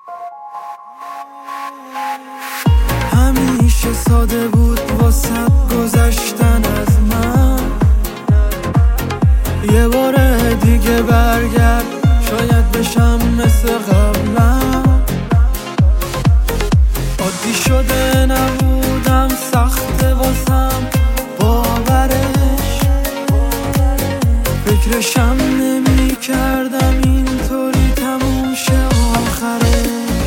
همیشه ساده بود واسه گذشتن از من، یه بار دیگه برگرد شاید بشم مثل قبلا. عادی شده نبودم، سخته واسم باورش، فکرشم نمی کردم اینطوری تموم شه آخرش.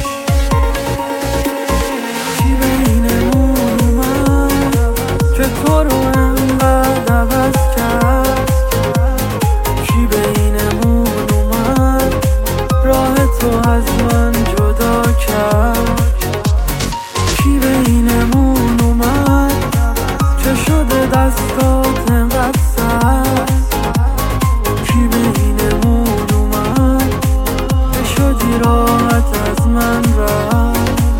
کی بینمون اومد که تو رو انقدر عوض کرد؟ کی بینمون اومد راه تو از من جدا کرد؟ کی بینمون اومد که شده دستات انقدر سرد؟ کی بینمون اومد که شدی راحت از من رفت؟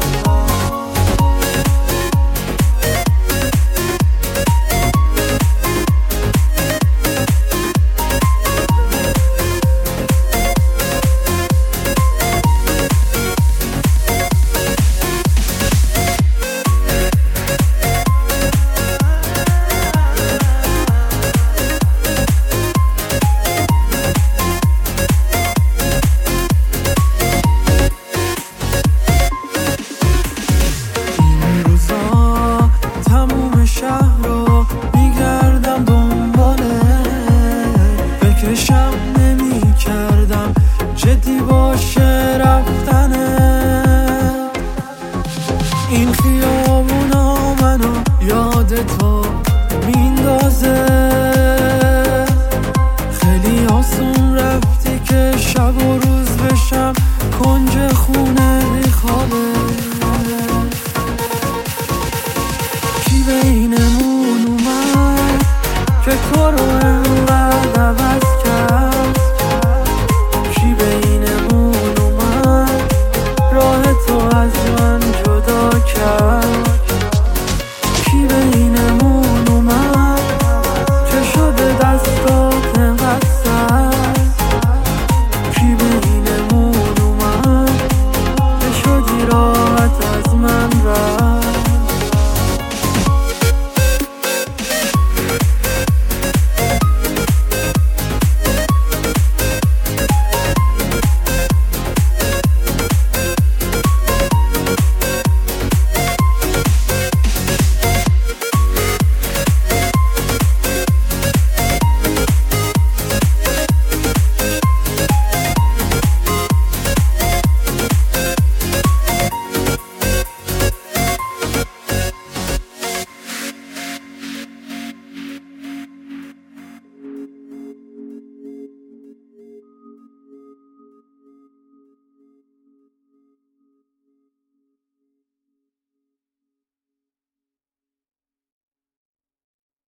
شهر رو میگردم دنباله، فکرشم نمی کردم جدی باشه رفتنه. این خیابونا منو یاد تو